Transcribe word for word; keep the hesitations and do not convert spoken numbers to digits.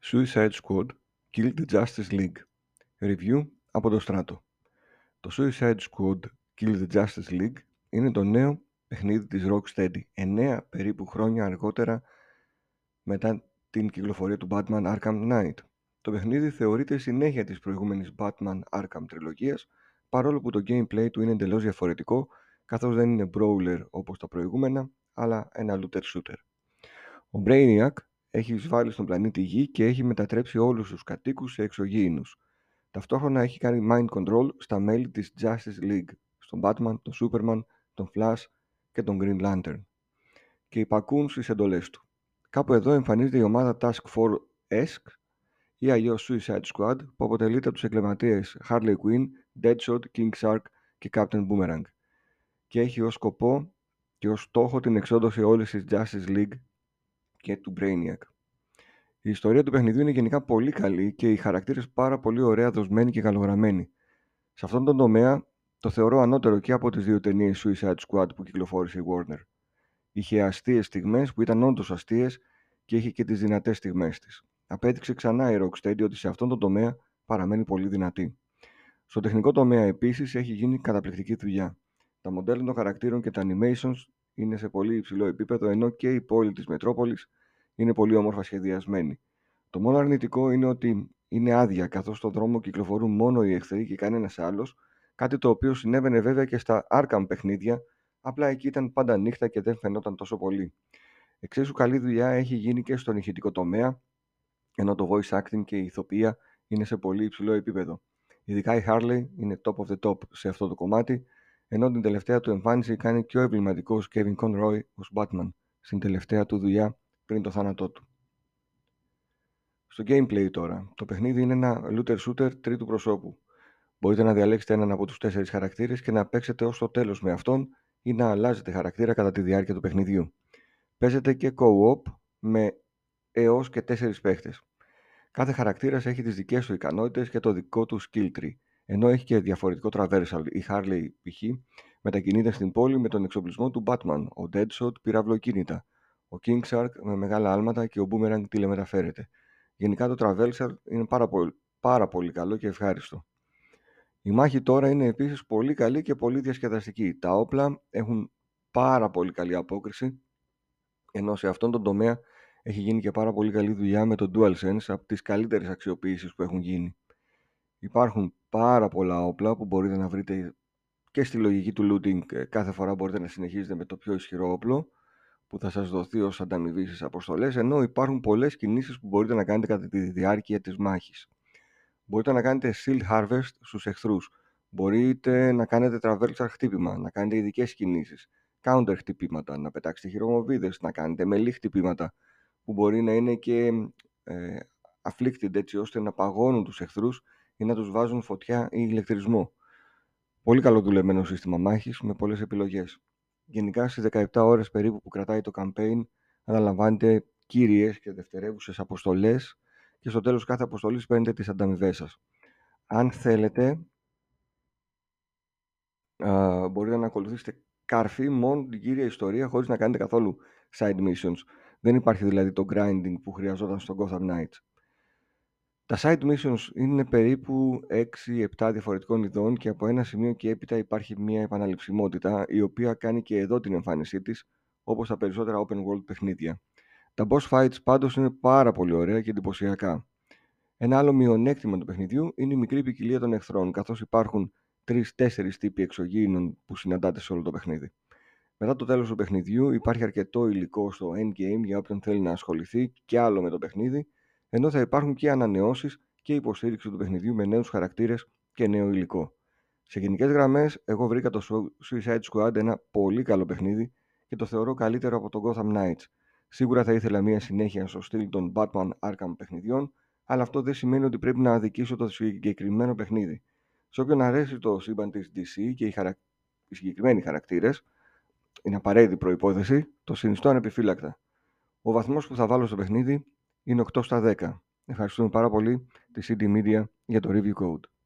Suicide Squad Kill the Justice League. Review από το Στράτο. Το Suicide Squad Kill the Justice League είναι το νέο παιχνίδι της Rocksteady, εννέα περίπου χρόνια αργότερα μετά την κυκλοφορία του Batman Arkham Knight. Το παιχνίδι θεωρείται συνέχεια της προηγούμενης Batman Arkham τριλογίας, παρόλο που το gameplay του είναι εντελώς διαφορετικό, καθώς δεν είναι brawler όπως τα προηγούμενα, αλλά ένα looter shooter. Ο Brainiac έχει εισβάλει στον πλανήτη Γη και έχει μετατρέψει όλους τους κατοίκους σε εξωγήινους. Ταυτόχρονα έχει κάνει mind control στα μέλη της Justice League, στον Batman, τον Superman, τον Flash και τον Green Lantern, και υπακούν στις εντολές του. Κάπου εδώ εμφανίζεται η ομάδα Task Force-esque ή αλλιώς Suicide Squad, που αποτελείται από τους εγκληματίες Harley Quinn, Deadshot, King Shark και Captain Boomerang, και έχει ως σκοπό και ως στόχο την εξόντωση όλης της Justice League και του Brainiac. Η ιστορία του παιχνιδιού είναι γενικά πολύ καλή και οι χαρακτήρες πάρα πολύ ωραία δοσμένοι και καλογραμμένοι. Σε αυτόν τον τομέα το θεωρώ ανώτερο και από τις δύο ταινίες Suicide Squad που κυκλοφόρησε η Warner. Είχε αστείες στιγμές που ήταν όντως αστείες και είχε και τις δυνατές στιγμές της. Απέδειξε ξανά η Rocksteady ότι σε αυτόν τον τομέα παραμένει πολύ δυνατή. Στο τεχνικό τομέα επίσης έχει γίνει καταπληκτική δουλειά. Τα μοντέλα των χαρακτήρων και τα animations είναι σε πολύ υψηλό επίπεδο, ενώ και η πόλη της Μετρόπολης είναι πολύ όμορφα σχεδιασμένη. Το μόνο αρνητικό είναι ότι είναι άδεια, καθώς στον δρόμο κυκλοφορούν μόνο οι εχθροί και κανένας άλλος, κάτι το οποίο συνέβαινε βέβαια και στα Arkham παιχνίδια, απλά εκεί ήταν πάντα νύχτα και δεν φαινόταν τόσο πολύ. Εξίσου καλή δουλειά έχει γίνει και στον ηχητικό τομέα, ενώ το voice acting και η ηθοποιία είναι σε πολύ υψηλό επίπεδο. Ειδικά η Harley είναι top of the top σε αυτό το κομμάτι, ενώ την τελευταία του εμφάνιση κάνει και ο εμβληματικός Kevin Conroy ως Batman, στην τελευταία του δουλειά πριν το θάνατό του. Στο gameplay τώρα, το παιχνίδι είναι ένα looter shooter τρίτου προσώπου. Μπορείτε να διαλέξετε έναν από τους τέσσερις χαρακτήρες και να παίξετε ως το τέλος με αυτόν ή να αλλάζετε χαρακτήρα κατά τη διάρκεια του παιχνιδιού. Παίζετε και co-op με έως και τέσσερις παίχτες. Κάθε χαρακτήρας έχει τις δικές του ικανότητες και το δικό του skill tree, ενώ έχει και διαφορετικό traversal. Η Harley π.χ. μετακινείται στην πόλη με τον εξοπλισμό του Batman, ο Deadshot πυραυλοκίνητα, ο King Shark με μεγάλα άλματα και ο Boomerang τηλεμεταφέρεται. Γενικά το traversal είναι πάρα πολύ, πάρα πολύ καλό και ευχάριστο. Η μάχη τώρα είναι επίσης πολύ καλή και πολύ διασκεδαστική. Τα όπλα έχουν πάρα πολύ καλή απόκριση, ενώ σε αυτόν τον τομέα έχει γίνει και πάρα πολύ καλή δουλειά με το DualSense, από τις καλύτερες αξιοποιήσεις που έχουν γίνει. Υπάρχουν πάρα πολλά όπλα που μπορείτε να βρείτε και στη λογική του looting. Κάθε φορά μπορείτε να συνεχίζετε με το πιο ισχυρό όπλο που θα σας δοθεί ως ανταμοιβή στις αποστολές, ενώ υπάρχουν πολλές κινήσεις που μπορείτε να κάνετε κατά τη διάρκεια της μάχης. Μπορείτε να κάνετε shield harvest στους εχθρούς. Μπορείτε να κάνετε traversal χτύπημα, να κάνετε ειδικές κινήσεις, counter χτυπήματα, να πετάξετε χειρομοβίδες, να κάνετε μελή χτυπήματα που μπορεί να είναι και ε, afflicted, έτσι ώστε να παγώνουν τους εχθρούς ή να τους βάζουν φωτιά ή ηλεκτρισμό. Πολύ καλό δουλεμένο σύστημα μάχης με πολλές επιλογές. Γενικά στις δεκαεπτά ώρες περίπου που κρατάει το campaign αναλαμβάνετε κύριες και δευτερεύουσες αποστολές και στο τέλος κάθε αποστολής παίρνετε τις ανταμοιβές σας. Αν θέλετε, α, μπορείτε να ακολουθήσετε καρφί μόνο την κύρια ιστορία χωρίς να κάνετε καθόλου side missions. Δεν υπάρχει δηλαδή το grinding που χρειαζόταν στο Gotham Knights. Τα side missions είναι περίπου έξι επτά διαφορετικών ειδών και από ένα σημείο και έπειτα υπάρχει μια επαναληψιμότητα, η οποία κάνει και εδώ την εμφάνισή της, όπως τα περισσότερα open world παιχνίδια. Τα boss fights πάντως είναι πάρα πολύ ωραία και εντυπωσιακά. Ένα άλλο μειονέκτημα του παιχνιδιού είναι η μικρή ποικιλία των εχθρών, καθώς υπάρχουν τρεις τέσσερις τύποι εξωγήινων που συναντάτε σε όλο το παιχνίδι. Μετά το τέλος του παιχνιδιού υπάρχει αρκετό υλικό στο endgame για όποιον θέλει να ασχοληθεί και άλλο με το παιχνίδι, ενώ θα υπάρχουν και ανανεώσεις και υποστήριξη του παιχνιδιού με νέους χαρακτήρες και νέο υλικό. Σε γενικές γραμμές, εγώ βρήκα το Suicide Squad ένα πολύ καλό παιχνίδι και το θεωρώ καλύτερο από το Gotham Knights. Σίγουρα θα ήθελα μια συνέχεια στο στυλ των Batman Arkham παιχνιδιών, αλλά αυτό δεν σημαίνει ότι πρέπει να αδικήσω το συγκεκριμένο παιχνίδι. Σε όποιον αρέσει το σύμπαν της ντι σι και οι, χαρακ... οι συγκεκριμένοι χαρακτήρες, είναι απαραίτητη προϋπόθεση, το συνιστώ ανεπιφύλακτα. Ο βαθμός που θα βάλω στο παιχνίδι είναι οκτώ στα δέκα. Ευχαριστούμε πάρα πολύ τη σι ντι Media για το review code.